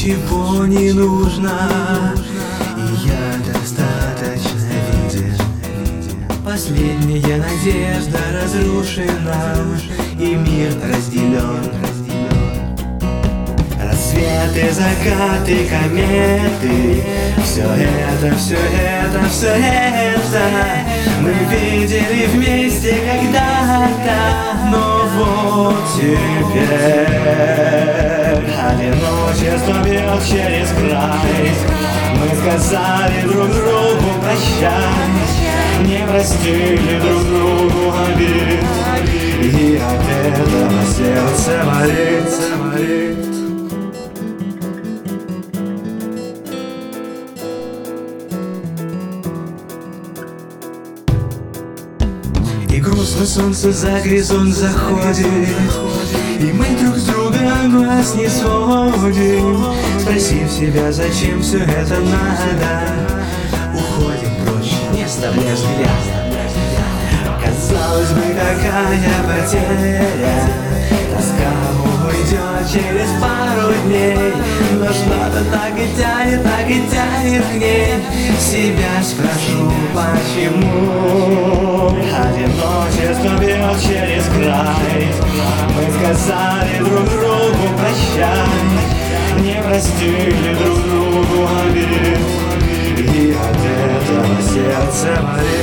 ничего не нужно, и я достаточно виден. Последняя надежда разрушена, и мир разделен. Рассветы, закаты, кометы, все это мы видели вместе когда-то. Но вот теперь одиночество бьет через край. Мы сказали друг другу прощай, не простили друг другу обид, и от этого сердце болит. И грустно солнце за горизонт заходит, и мы друг с другом глаз не сводим, спросив себя, зачем все это надо. Уходим прочь, не оставляя взгляд. Казалось бы, какая потеря, тоска уйдет через пару дней, но что-то так и тянет к ней. Себя спрошу, почему одиночество бьет через край. Мы сказали друг другу прощай, не простили друг другу обид, и от этого сердце болит.